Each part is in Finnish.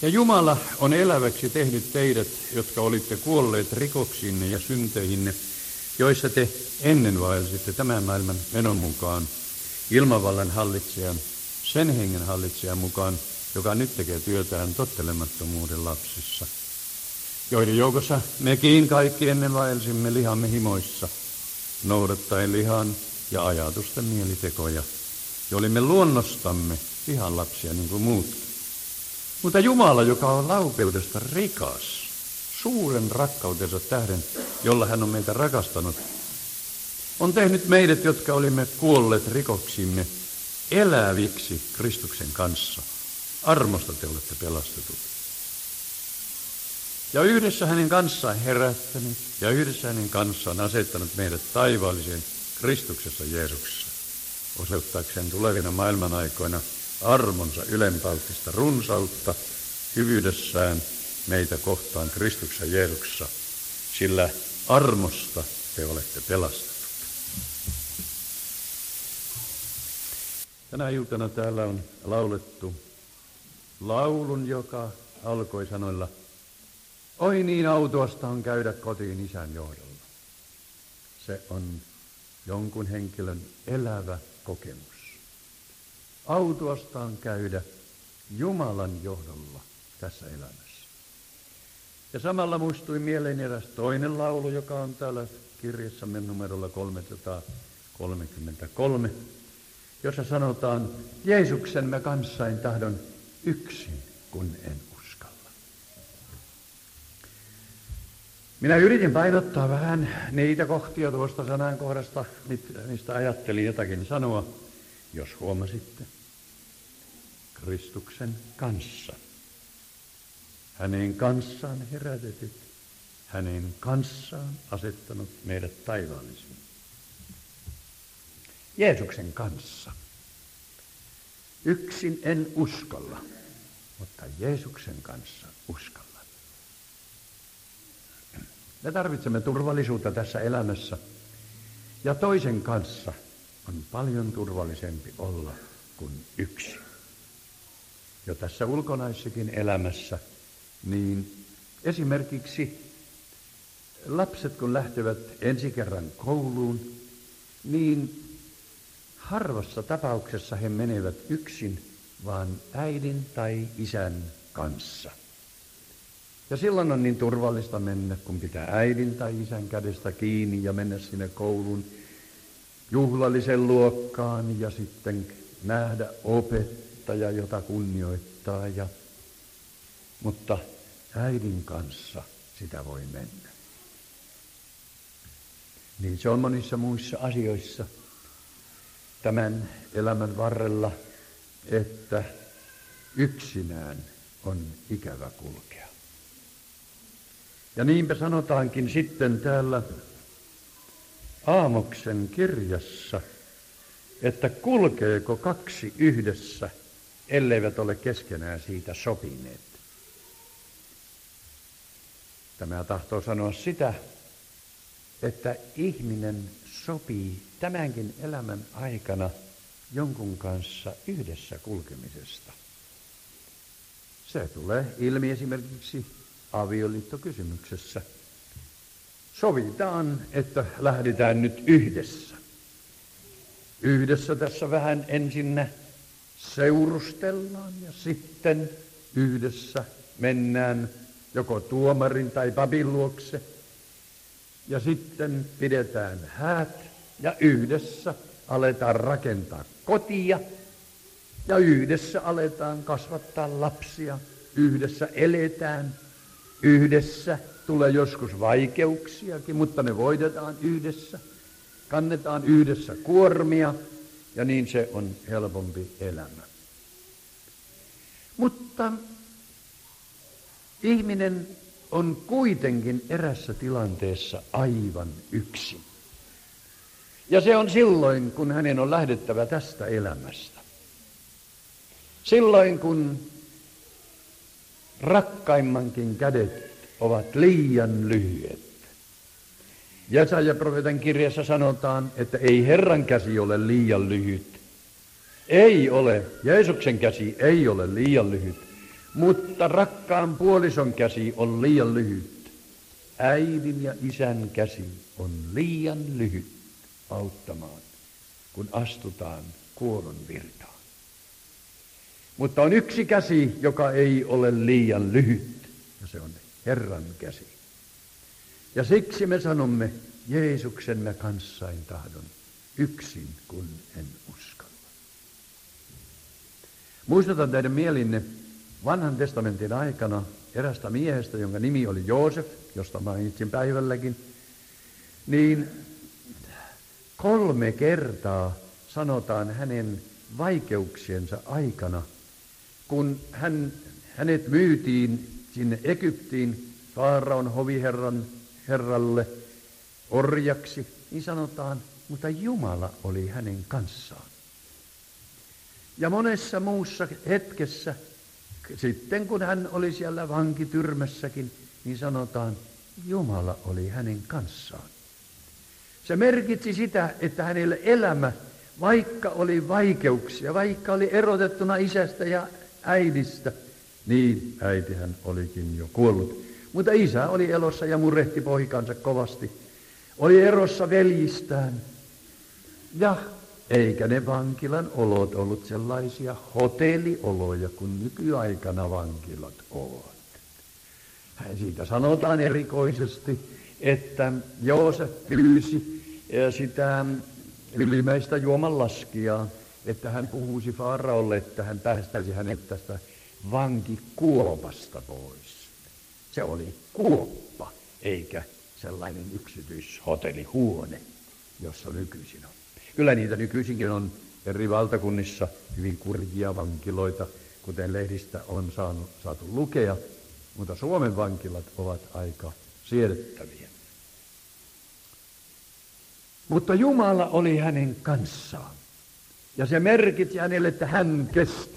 Ja Jumala on eläväksi tehnyt teidät, jotka olitte kuolleet rikoksiinne ja synteihinne, joissa te ennen vaelsitte tämän maailman menon mukaan, ilmavallan hallitsijan, sen hengen hallitsijan mukaan, joka nyt tekee työtään tottelemattomuuden lapsissa, joiden joukossa mekin kaikki ennen vaelsimme lihamme himoissa, noudattaen lihan ja ajatusten mielitekoja, ja olimme luonnostamme lihan lapsia niin kuin muutkin. Mutta Jumala, joka on laupeudesta rikas, suuren rakkautensa tähden, jolla hän on meitä rakastanut, on tehnyt meidät, jotka olimme kuolleet rikoksimme, eläviksi Kristuksen kanssa. Armosta te olette pelastetut. Ja yhdessä hänen kanssaan herättänyt ja yhdessä hänen kanssaan asettanut meidät taivaalliseen Kristuksessa Jeesuksessa, osoittaakseen tulevina maailmanaikoina armonsa ylenpalttista runsautta hyvyydessään meitä kohtaan Kristuksessa Jeesuksessa, sillä armosta te olette pelastetut. Tänä iltana täällä on laulettu laulun, joka alkoi sanoilla: oi niin autuasta on käydä kotiin Isän johdolla. Se on jonkun henkilön elävä kokemus. Autuasta on käydä Jumalan johdolla tässä elämässä. Ja samalla muistui mieleen eräs toinen laulu, joka on täällä kirjassamme numerolla 333, jossa sanotaan: Jeesuksen mä kanssain tahdon yksin, kun en uskalla. Minä yritin painottaa vähän niitä kohtia tuosta sanankohdasta, mistä ajattelin jotakin sanoa, jos huomasitte. Kristuksen kanssa. Hänen kanssaan herätetyt, hänen kanssaan asettanut meidät taivaallisiin. Jeesuksen kanssa. Yksin en uskalla, mutta Jeesuksen kanssa uskallan. Me tarvitsemme turvallisuutta tässä elämässä, ja toisen kanssa on paljon turvallisempi olla kuin yksin. Jo tässä ulkonaissakin elämässä, niin esimerkiksi lapset kun lähtevät ensi kerran kouluun, niin harvassa tapauksessa he menevät yksin, vaan äidin tai isän kanssa. Ja silloin on niin turvallista mennä, kun pitää äidin tai isän kädestä kiinni ja mennä sinne koulun juhlallisen luokkaan ja sitten nähdä opettaja, jota kunnioittaa. Mutta äidin kanssa sitä voi mennä. Niin se on monissa muissa asioissa tämän elämän varrella, että yksinään on ikävä kulkea. Ja niinpä sanotaankin sitten täällä Aamoksen kirjassa, että kulkeeko kaksi yhdessä, elleivät ole keskenään siitä sopineet. Tämä tahtoo sanoa sitä, että ihminen sopii tämänkin elämän aikana jonkun kanssa yhdessä kulkemisesta. Se tulee ilmi esimerkiksi avioliittokysymyksessä. Sovitaan, että lähdetään nyt yhdessä. Yhdessä tässä vähän ensinnä seurustellaan ja sitten yhdessä mennään joko tuomarin tai papin luokse. Ja sitten pidetään häät ja yhdessä aletaan rakentaa kotia ja yhdessä aletaan kasvattaa lapsia. Yhdessä eletään, yhdessä tulee joskus vaikeuksiakin, mutta ne voitetaan yhdessä. Kannetaan yhdessä kuormia ja niin se on helpompi elämä. Mutta ihminen on kuitenkin erässä tilanteessa aivan yksin. Ja se on silloin, kun hänen on lähdettävä tästä elämästä. Silloin, kun rakkaimmankin kädet ovat liian lyhyet. Jesaja-profeetan kirjassa sanotaan, että ei Herran käsi ole liian lyhyt. Ei ole. Jeesuksen käsi ei ole liian lyhyt, Mutta rakkaan puolison käsi on liian lyhyt. Äidin ja isän käsi on liian lyhyt auttamaan, kun astutaan kuollon virtaan. Mutta on yksi käsi, joka ei ole liian lyhyt, ja se on Herran käsi. Ja siksi me sanomme, Jeesuksen mä kanssain tahdon, yksin kun en uskalla. Muistutan teidän mielinne Vanhan testamentin aikana erästä miehestä, jonka nimi oli Joosef, josta mainitsin päivälläkin, niin 3 kertaa sanotaan hänen vaikeuksiensa aikana, kun hänet myytiin sinne Egyptiin Faaraon hoviherralle orjaksi, niin sanotaan, mutta Jumala oli hänen kanssaan. Ja monessa muussa hetkessä, sitten kun hän oli siellä vankityrmässäkin, niin sanotaan, Jumala oli hänen kanssaan. Se merkitsi sitä, että hänelle elämä, vaikka oli vaikeuksia, vaikka oli erotettuna isästä ja äidistä, niin äitihän olikin jo kuollut. Mutta isä oli elossa ja murehti poikansa kovasti. Oli erossa veljistään. Ja eikä ne vankilan olot ollut sellaisia hotellioloja kuin nykyaikana vankilat ovat. Siitä sanotaan erikoisesti, että Joosef pyysi sitä ylimmäistä juomanlaskijaa, että hän puhuisi Faaraolle, että hän päästäisi hänet tästä vankikuopasta pois. Se oli kuoppa, eikä sellainen yksityishotellihuone, jossa nykyisin on. Kyllä niitä nykyisinkin on eri valtakunnissa hyvin kurjia vankiloita, kuten lehdistä on saatu lukea, mutta Suomen vankilat ovat aika siedettäviä. Mutta Jumala oli hänen kanssaan, ja se merkitsi hänelle, että hän kesti.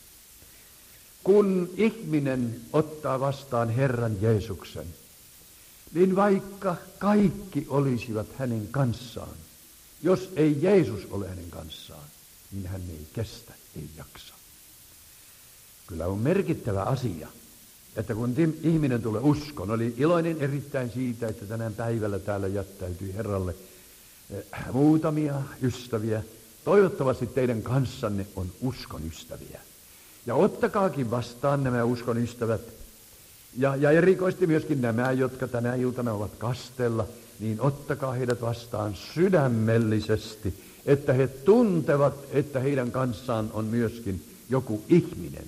Kun ihminen ottaa vastaan Herran Jeesuksen, niin vaikka kaikki olisivat hänen kanssaan, jos ei Jeesus ole hänen kanssaan, niin hän ei kestä, ei jaksa. Kyllä on merkittävä asia, että kun ihminen tulee uskoon, oli iloinen erittäin siitä, että tänään päivällä täällä jättäytyi Herralle muutamia ystäviä. Toivottavasti teidän kanssanne on uskon ystäviä. Ja ottakaakin vastaan nämä uskon ystävät. Ja erikoisesti myöskin nämä, jotka tänä iltana ovat kasteella, niin ottakaa heidät vastaan sydämellisesti, että he tuntevat, että heidän kanssaan on myöskin joku ihminen.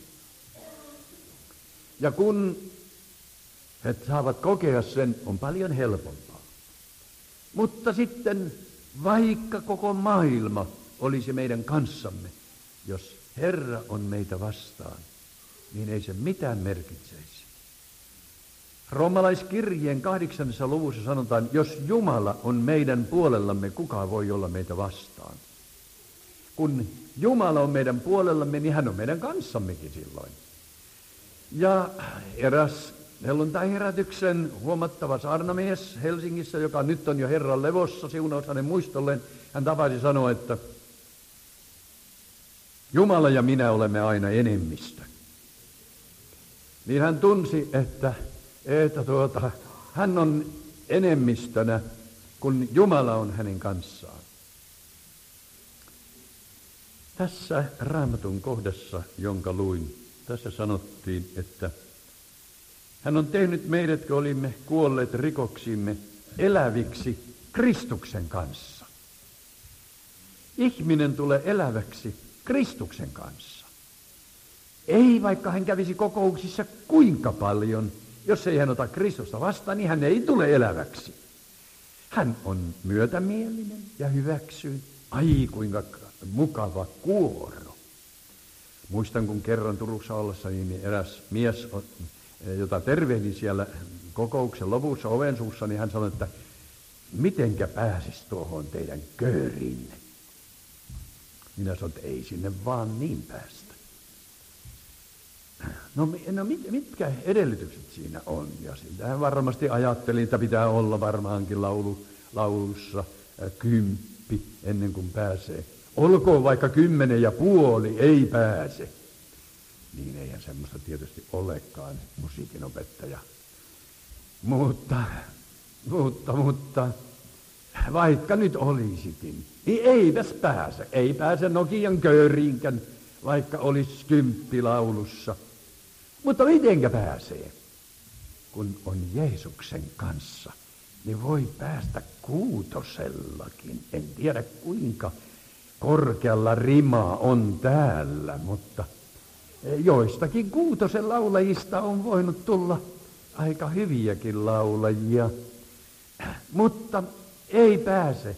Ja kun he saavat kokea sen, on paljon helpompaa. Mutta sitten vaikka koko maailma olisi meidän kanssamme, jos Herra on meitä vastaan, niin ei se mitään merkitseisi. Roomalaiskirjeen 8. luvussa sanotaan, jos Jumala on meidän puolellamme, kuka voi olla meitä vastaan? Kun Jumala on meidän puolellamme, niin hän on meidän kanssammekin silloin. Ja eräs helluntai-herätyksen huomattava saarnamies Helsingissä, joka nyt on jo Herran levossa, siunaus hänen muistolleen, hän tapasi sanoa, että Jumala ja minä olemme aina enemmistö. Niin hän tunsi, että hän on enemmistönä, kun Jumala on hänen kanssaan. Tässä Raamatun kohdassa, jonka luin, tässä sanottiin, että hän on tehnyt meidät, kun olimme kuolleet rikoksiimme, eläviksi Kristuksen kanssa. Ihminen tulee eläväksi Kristuksen kanssa. Ei vaikka hän kävisi kokouksissa kuinka paljon, jos ei hän ota Kristusta vastaan, niin hän ei tule eläväksi. Hän on myötämielinen ja hyväksyy. Ai kuinka mukava kuoro. Muistan, kun kerran Turussa ollessa, niin eräs mies, jota tervehdin siellä kokouksen lopussa ovensuussa, niin hän sanoi, että mitenkä pääsis tuohon teidän kööriinne? Minä sanoin, että ei sinne vaan niin päästä. No mitkä edellytykset siinä on? Ja sitä varmasti ajattelin, että pitää olla varmaankin laulussa 10 ennen kuin pääsee. Olkoon vaikka 10,5, ei pääse. Niin eihän semmoista tietysti olekaan, musiikinopettaja. Mutta, vaikka nyt olisikin, niin ei pääse Nokian kööriinkään, vaikka olisi 10 laulussa. Mutta mitenkä pääsee? Kun on Jeesuksen kanssa, niin voi päästä 6:llakin. En tiedä kuinka korkealla rima on täällä, mutta joistakin 6:n laulajista on voinut tulla aika hyviäkin laulajia. Mutta ei pääse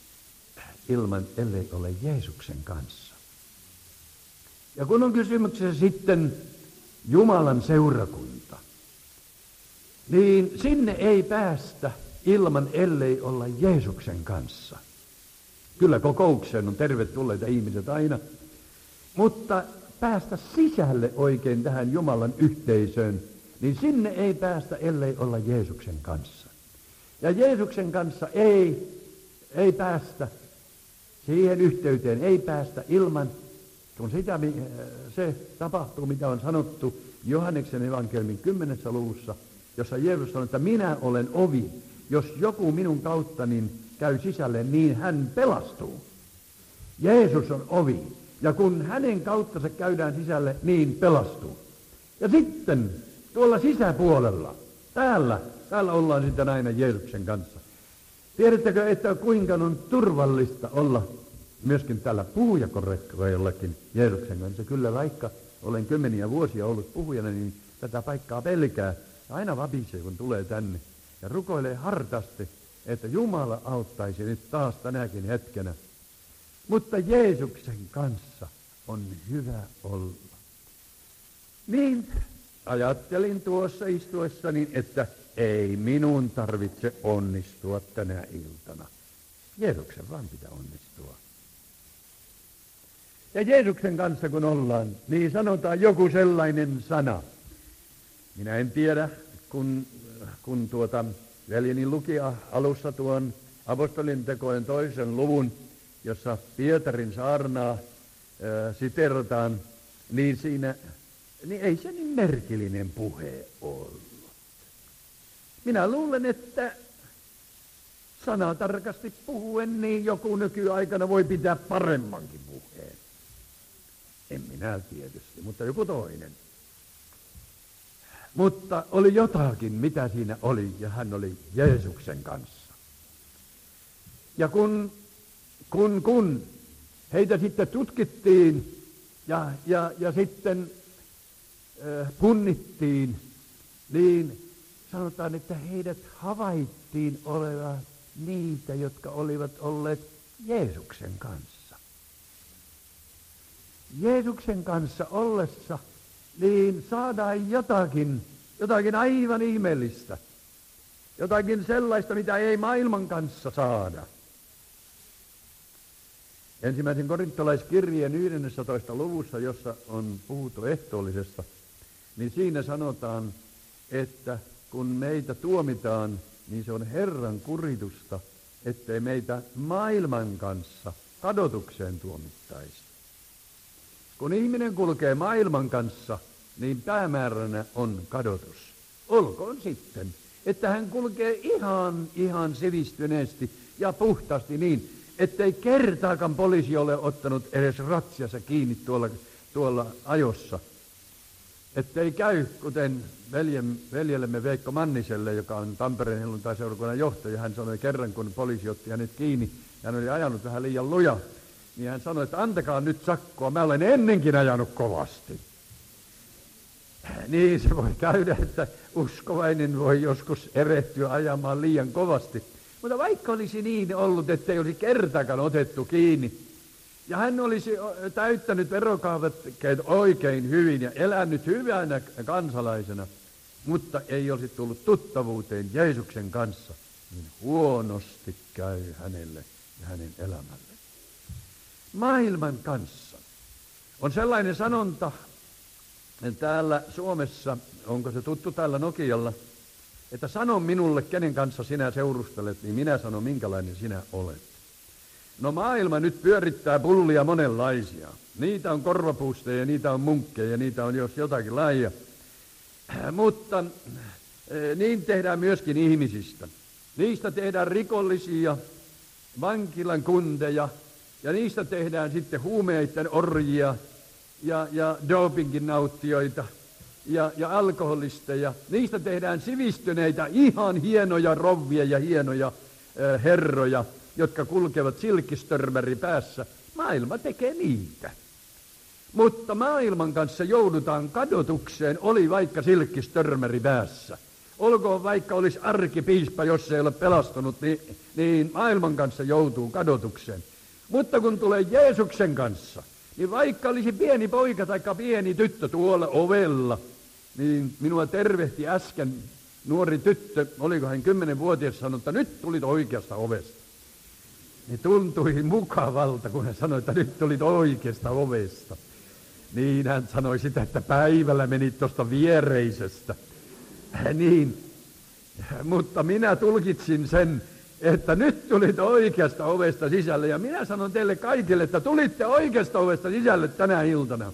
ellei ole Jeesuksen kanssa. Ja kun on kysymyksessä sitten Jumalan seurakunta, niin sinne ei päästä ellei olla Jeesuksen kanssa. Kyllä kokoukseen on tervetulleita ihmiset aina, mutta päästä sisälle oikein tähän Jumalan yhteisöön, niin sinne ei päästä ellei olla Jeesuksen kanssa. Ja Jeesuksen kanssa ei päästä siihen yhteyteen, ei päästä ilman, kun se tapahtuu, mitä on sanottu Johanneksen evankeliumin 10. luvussa, jossa Jeesus sanoi, että minä olen ovi. Jos joku minun kauttani käy sisälle, niin hän pelastuu. Jeesus on ovi. Ja kun hänen kauttansa käydään sisälle, niin pelastuu. Ja sitten tuolla sisäpuolella, täällä ollaan sitten aina Jeesuksen kanssa. Tiedättekö, että kuinka on turvallista olla myöskin tällä puhujakorrekkoillakin Jeesuksen kanssa? Kyllä vaikka olen 10 vuosia ollut puhujana, niin tätä paikkaa pelkää. Aina vapisee, kun tulee tänne. Ja rukoilee hartaasti, että Jumala auttaisi nyt taas tänäkin hetkenä. Mutta Jeesuksen kanssa on hyvä olla. Niin ajattelin tuossa istuessani, että ei minun tarvitse onnistua tänä iltana. Jeesuksen vaan pitää onnistua. Ja Jeesuksen kanssa kun ollaan, niin sanotaan joku sellainen sana. Minä en tiedä, kun veljeni luki alussa tuon apostolien tekojen 2. luvun, jossa Pietarin saarnaa siterataan, niin siinä niin ei se niin merkillinen puhe ollut. Minä luulen, että sanatarkasti puhuen, niin joku nykyaikana voi pitää paremmankin puheen. En minä tietysti, mutta joku toinen. Mutta oli jotakin, mitä siinä oli, ja hän oli Jeesuksen kanssa. Ja kun heitä sitten tutkittiin ja sitten punnittiin, niin sanotaan, että heidät havaittiin olevan niitä, jotka olivat olleet Jeesuksen kanssa. Jeesuksen kanssa ollessa niin saadaan jotakin aivan ihmeellistä. Jotakin sellaista, mitä ei maailman kanssa saada. Ensimmäisen korintolaiskirjeen 11. luvussa, jossa on puhuttu ehtoollisesta, niin siinä sanotaan, että kun meitä tuomitaan, niin se on Herran kuritusta, ettei meitä maailman kanssa kadotukseen tuomittaisi. Kun ihminen kulkee maailman kanssa, niin päämääränä on kadotus. Olkoon sitten, että hän kulkee ihan sivistyneesti ja puhtaasti niin, ettei kertaakaan poliisi ole ottanut edes ratsiassa kiinni tuolla ajossa. Ettei käy, kuten veljellemme Veikko Manniselle, joka on Tampereen helluntaiseurakunnan johtaja. Hän sanoi kerran, kun poliisi otti hänet kiinni, hän oli ajanut vähän liian luja, niin hän sanoi, että antakaa nyt sakkoa, mä olen ennenkin ajanut kovasti. Niin se voi käydä, että uskovainen voi joskus erehtyä ajamaan liian kovasti. Mutta vaikka olisi niin ollut, ettei olisi kertaakaan otettu kiinni, ja hän olisi täyttänyt verokaavakkeet oikein hyvin ja elänyt hyvänä kansalaisena, mutta ei olisi tullut tuttavuuteen Jeesuksen kanssa, niin huonosti käy hänelle ja hänen elämälle. Maailman kanssa on sellainen sanonta täällä Suomessa, onko se tuttu täällä Nokialla, että sano minulle, kenen kanssa sinä seurustelet, niin minä sanon, minkälainen sinä olet. No maailma nyt pyörittää pullia monenlaisia. Niitä on korvapuusteja, niitä on munkkeja, niitä on jos jotakin lajia. Mutta niin tehdään myöskin ihmisistä. Niistä tehdään rikollisia, vankilan kundeja, ja niistä tehdään sitten huumeiden orjia ja dopingin nauttijoita ja alkoholisteja. Niistä tehdään sivistyneitä, ihan hienoja rovvia ja hienoja herroja, jotka kulkevat silkkistörmäri päässä. Maailma tekee niitä. Mutta maailman kanssa joudutaan kadotukseen, oli vaikka silkkistörmäri päässä. Olkoon vaikka olisi arkkipiispa, jos ei ole pelastunut, niin maailman kanssa joutuu kadotukseen. Mutta kun tulee Jeesuksen kanssa, niin vaikka olisi pieni poika tai pieni tyttö tuolla ovella, niin minua tervehti äsken nuori tyttö, oliko hän 10-vuotias, sanoi, että nyt tulit oikeasta ovesta. Niin tuntui mukavalta, kun hän sanoi, että nyt tulit oikeasta ovesta. Niin hän sanoi sitä, että päivällä menit tuosta viereisestä. Niin, mutta minä tulkitsin sen, että nyt tulit oikeasta ovesta sisälle. Ja minä sanon teille kaikille, että tulitte oikeasta ovesta sisälle tänä iltana,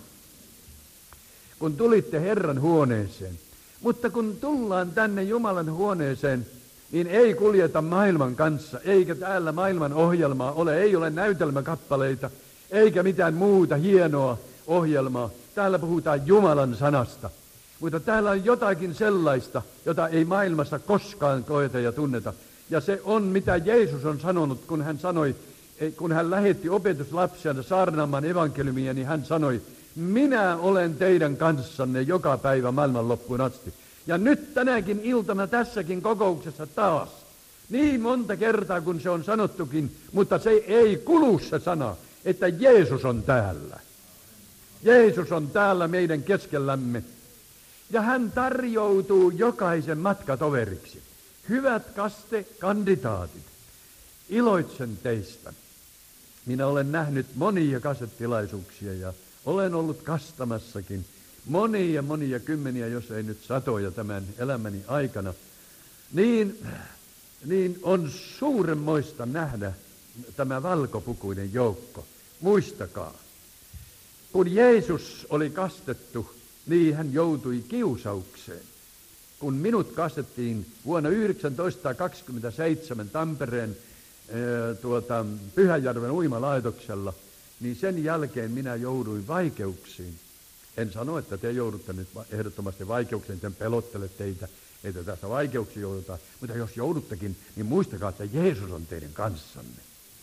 kun tulitte Herran huoneeseen. Mutta kun tullaan tänne Jumalan huoneeseen, niin ei kuljeta maailman kanssa, eikä täällä maailman ohjelmaa ole, ei ole näytelmäkappaleita, eikä mitään muuta hienoa ohjelmaa. Täällä puhutaan Jumalan sanasta. Mutta täällä on jotakin sellaista, jota ei maailmassa koskaan koeta ja tunneta. Ja se on, mitä Jeesus on sanonut, kun hän lähetti opetuslapsiansa saarnaamaan evankeliumia, niin hän sanoi, minä olen teidän kanssanne joka päivä maailman loppuun asti. Ja nyt tänäkin iltana tässäkin kokouksessa taas, niin monta kertaa kun se on sanottukin, mutta se ei kulu se sana, että Jeesus on täällä. Jeesus on täällä meidän keskellämme. Ja hän tarjoutuu jokaisen matkatoveriksi. Hyvät kastekandidaatit, iloitsen teistä. Minä olen nähnyt monia kasetilaisuuksia ja olen ollut kastamassakin monia kymmeniä, jos ei nyt satoja tämän elämäni aikana. Niin on suuremmoista nähdä tämä valkopukuinen joukko. Muistakaa, kun Jeesus oli kastettu, niin hän joutui kiusaukseen. Kun minut kastettiin vuonna 1927 Tampereen Pyhäjärven uimalaitoksella, niin sen jälkeen minä jouduin vaikeuksiin. En sano, että te joudutte nyt ehdottomasti vaikeuksiin, en pelottele teitä, että tässä vaikeuksia joudutaan. Mutta jos jouduttekin, niin muistakaa, että Jeesus on teidän kanssanne.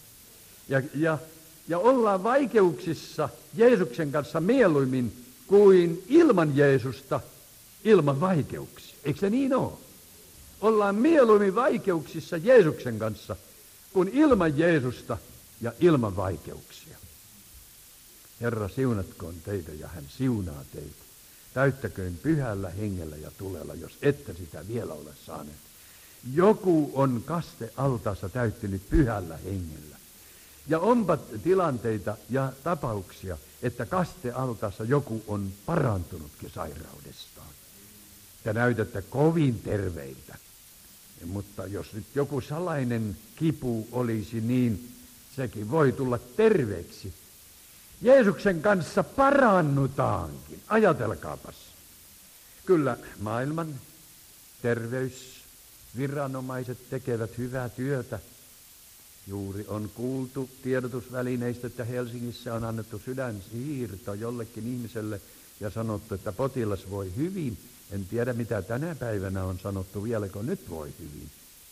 Ja ollaan vaikeuksissa Jeesuksen kanssa mieluimmin kuin ilman Jeesusta, ilman vaikeuksia. Eikö se niin ole? Ollaan mieluummin vaikeuksissa Jeesuksen kanssa kuin ilman Jeesusta ja ilman vaikeuksia. Herra, siunatkoon teitä ja hän siunaa teitä. Täyttäköön pyhällä hengellä ja tulella, jos ette sitä vielä ole saaneet. Joku on kastealtaassa täyttynyt pyhällä hengellä. Ja onpa tilanteita ja tapauksia, että kastealtaassa joku on parantunutkin sairaudestaan. Te näytätte kovin terveiltä. Mutta jos nyt joku salainen kipu olisi, niin sekin voi tulla terveeksi. Jeesuksen kanssa parannutaankin. Ajatelkaapas. Kyllä maailman terveysviranomaiset tekevät hyvää työtä. Juuri on kuultu tiedotusvälineistä, että Helsingissä on annettu sydänsiirto jollekin ihmiselle ja sanottu, että potilas voi hyvin. En tiedä, mitä tänä päivänä on sanottu, vieläkö nyt voi hyvin.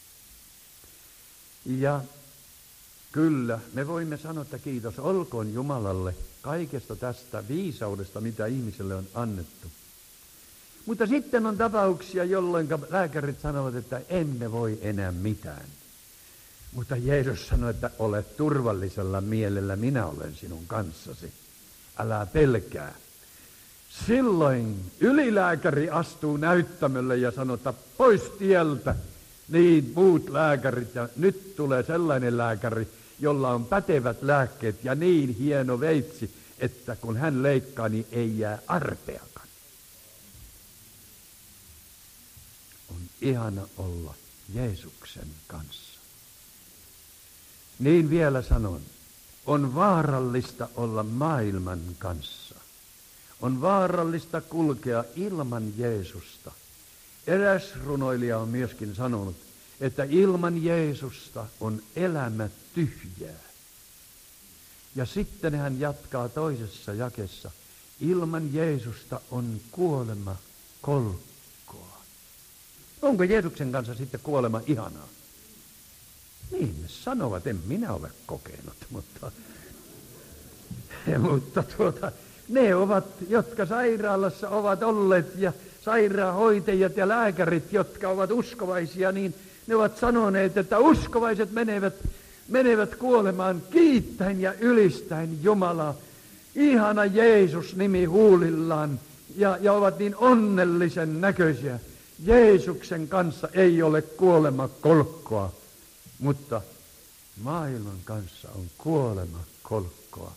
Ja kyllä, me voimme sanoa, että kiitos olkoon Jumalalle kaikesta tästä viisaudesta, mitä ihmiselle on annettu. Mutta sitten on tapauksia, jolloin lääkärit sanovat, että emme voi enää mitään. Mutta Jeesus sanoi, että olet turvallisella mielellä, minä olen sinun kanssasi. Älä pelkää. Silloin ylilääkäri astuu näyttämölle ja sanoo, että pois tieltä. Niin muut lääkärit, ja nyt tulee sellainen lääkäri, jolla on pätevät lääkkeet ja niin hieno veitsi, että kun hän leikkaa, niin ei jää arpeakaan. On ihana olla Jeesuksen kanssa. Niin vielä sanon, on vaarallista olla maailman kanssa. On vaarallista kulkea ilman Jeesusta. Eräs runoilija on myöskin sanonut, että ilman Jeesusta on elämä tyhjää. Ja sitten hän jatkaa toisessa jakeessa, ilman Jeesusta on kuolema kolkkoa. Onko Jeesuksen kanssa sitten kuolema ihanaa? Niin ne sanovat, en minä ole kokenut, mutta ne ovat, jotka sairaalassa ovat olleet ja sairaanhoitajat ja lääkärit, jotka ovat uskovaisia, niin ne ovat sanoneet, että uskovaiset menevät kuolemaan kiittäen ja ylistäen Jumalaa. Ihana Jeesus-nimi huulillaan ja ovat niin onnellisen näköisiä. Jeesuksen kanssa ei ole kuolema kolkkoa, mutta maailman kanssa on kuolema kolkkoa.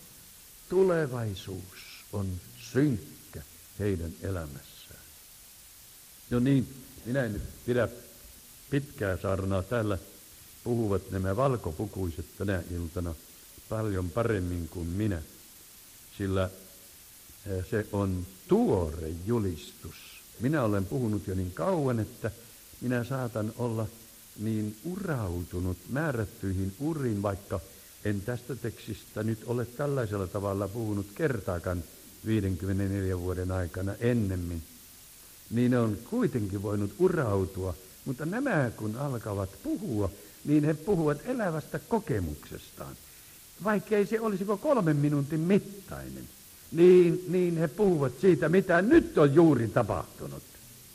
Tulevaisuus on synkkä heidän elämässään. No niin, minä en nyt pidä pitkää saarnaa. Täällä puhuvat nämä valkopukuiset tänä iltana paljon paremmin kuin minä, sillä se on tuore julistus. Minä olen puhunut jo niin kauan, että minä saatan olla niin urautunut määrättyihin uriin, vaikka en tästä tekstistä nyt ole tällaisella tavalla puhunut kertaakaan 54 vuoden aikana ennemmin. Niin ne on kuitenkin voinut urautua, mutta nämä kun alkavat puhua, niin he puhuvat elävästä kokemuksestaan. Vaikkei se olisiko 3 minuutin mittainen, niin he puhuvat siitä, mitä nyt on juuri tapahtunut.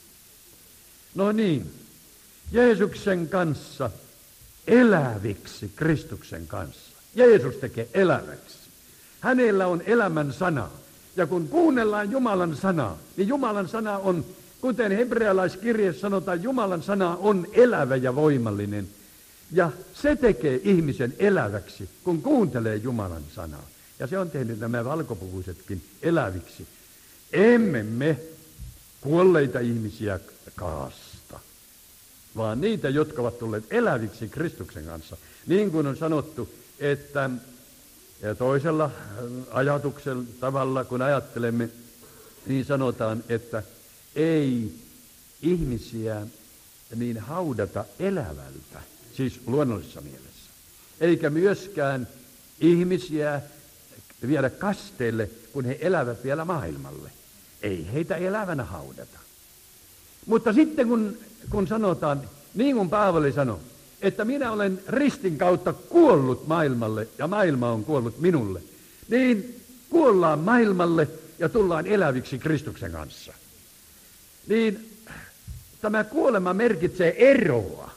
No niin, Jeesuksen kanssa eläviksi Kristuksen kanssa. Jeesus tekee eläväksi. Hänellä on elämän sana. Ja kun kuunnellaan Jumalan sanaa, niin Jumalan sana on, kuten hebrealaiskirjeessä sanotaan, Jumalan sana on elävä ja voimallinen. Ja se tekee ihmisen eläväksi, kun kuuntelee Jumalan sanaa. Ja se on tehnyt nämä valkopukuisetkin eläviksi. Emme me kuolleita ihmisiä kaasta, vaan niitä, jotka ovat tulleet eläviksi Kristuksen kanssa. Niin kuin on sanottu, että toisella ajatuksen tavalla, kun ajattelemme, niin sanotaan, että ei ihmisiä niin haudata elävältä, siis luonnollisessa mielessä. Eikä myöskään ihmisiä viedä kasteelle, kun he elävät vielä maailmalle. Ei heitä elävänä haudata. Mutta sitten kun sanotaan, niin kuin Paavali sanoi, että minä olen ristin kautta kuollut maailmalle ja maailma on kuollut minulle, niin kuollaan maailmalle ja tullaan eläviksi Kristuksen kanssa. Niin tämä kuolema merkitsee eroa.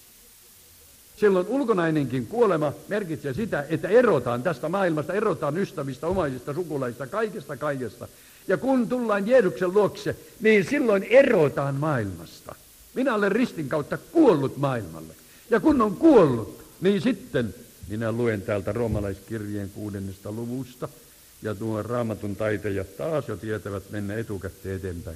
Silloin ulkonainenkin kuolema merkitsee sitä, että erotaan tästä maailmasta, erotaan ystävistä, omaisista, sukulaista, kaikesta. Ja kun tullaan Jeesuksen luokse, niin silloin erotaan maailmasta. Minä olen ristin kautta kuollut maailmalle. Ja kun on kuollut, niin sitten minä luen täältä roomalaiskirjeen 6. luvusta. Ja tuon Raamatun taiteilijat taas jo tietävät mennä etukäteen eteenpäin.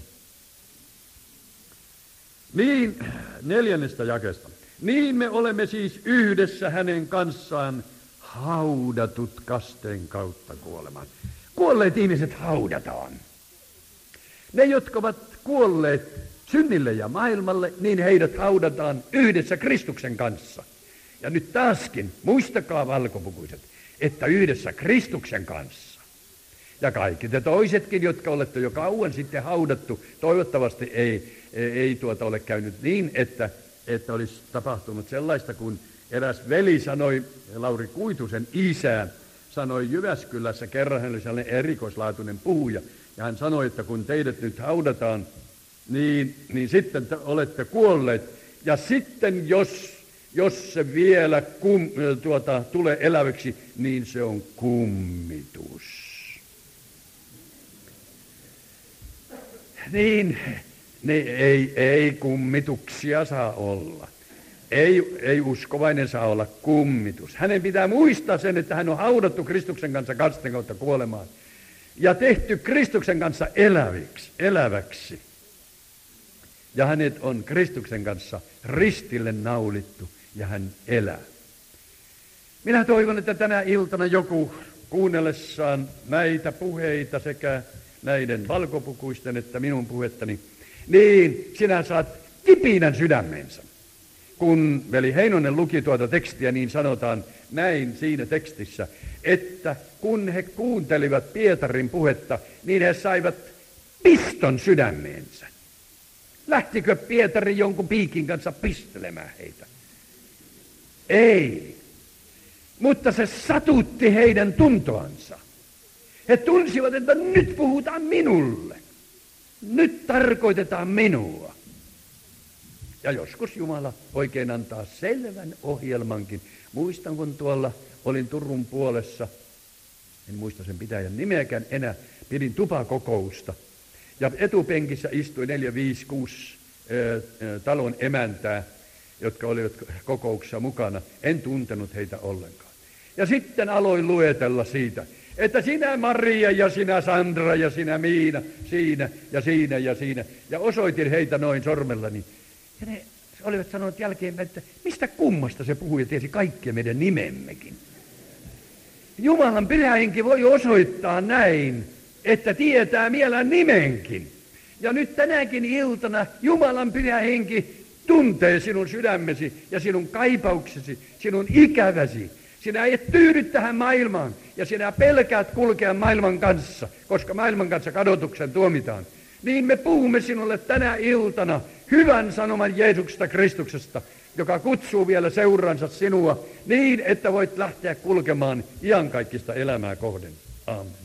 Niin, 4. jakeesta. Niin me olemme siis yhdessä hänen kanssaan haudatut kasteen kautta kuolemaan. Kuolleet ihmiset haudataan. Ne, jotka ovat kuolleet synnille ja maailmalle, niin heidät haudataan yhdessä Kristuksen kanssa. Ja nyt taaskin, muistakaa valkopukuiset, että yhdessä Kristuksen kanssa. Ja kaikki te toisetkin, jotka olette jo kauan sitten haudattu, toivottavasti ei ole käynyt niin, että olisi tapahtunut sellaista, kun eräs veli sanoi, Lauri Kuitusen isä, sanoi Jyväskylässä kerran, hän oli sellainen erikoislaatuinen puhuja, ja hän sanoi, että kun teidät nyt haudataan, niin sitten te olette kuolleet, ja sitten jos se vielä tulee eläväksi, niin se on kummitus. Niin, ei kummituksia saa olla. Ei uskovainen saa olla kummitus. Hänen pitää muistaa sen, että hän on haudattu Kristuksen kanssa kasteen kautta kuolemaan. Ja tehty Kristuksen kanssa eläväksi. Ja hänet on Kristuksen kanssa ristille naulittu ja hän elää. Minä toivon, että tänä iltana joku kuunnellessaan näitä puheita sekä näiden valkopukuisten että minun puhettani, niin sinä saat kipinän sydämensä. Kun veli Heinonen luki tuota tekstiä, niin sanotaan näin siinä tekstissä, että kun he kuuntelivat Pietarin puhetta, niin he saivat piston sydämeensä. Lähtikö Pietari jonkun piikin kanssa pistelemään heitä? Ei. Mutta se satutti heidän tuntoansa. He tunsivat, että nyt puhutaan minulle. Nyt tarkoitetaan minua. Ja joskus Jumala oikein antaa selvän ohjelmankin. Muistan, kun tuolla olin Turun puolessa, en muista sen pitäjän nimeäkään enää, pidin tupakokousta. Ja etupenkissä istui 4, 5, 6 talon emäntää, jotka olivat kokouksessa mukana. En tuntenut heitä ollenkaan. Ja sitten aloin luetella siitä, että sinä Maria ja sinä Sandra ja sinä Miina, siinä ja siinä ja siinä. Ja osoitin heitä noin sormellani. Ja ne olivat sanoneet jälkeenpäin, että mistä kummasta se puhui ja tiesi kaikkia meidän nimemmekin. Jumalan Pyhä Henki voi osoittaa näin, että tietää mielän nimenkin. Ja nyt tänäkin iltana Jumalan Pyhä Henki tuntee sinun sydämesi ja sinun kaipauksesi, sinun ikäväsi. Sinä et tyydy tähän maailmaan ja sinä pelkäät kulkea maailman kanssa, koska maailman kanssa kadotuksen tuomitaan. Niin me puhumme sinulle tänä iltana hyvän sanoman Jeesuksesta Kristuksesta, joka kutsuu vielä seuransa sinua niin, että voit lähteä kulkemaan iankaikkista elämää kohden. Aamen.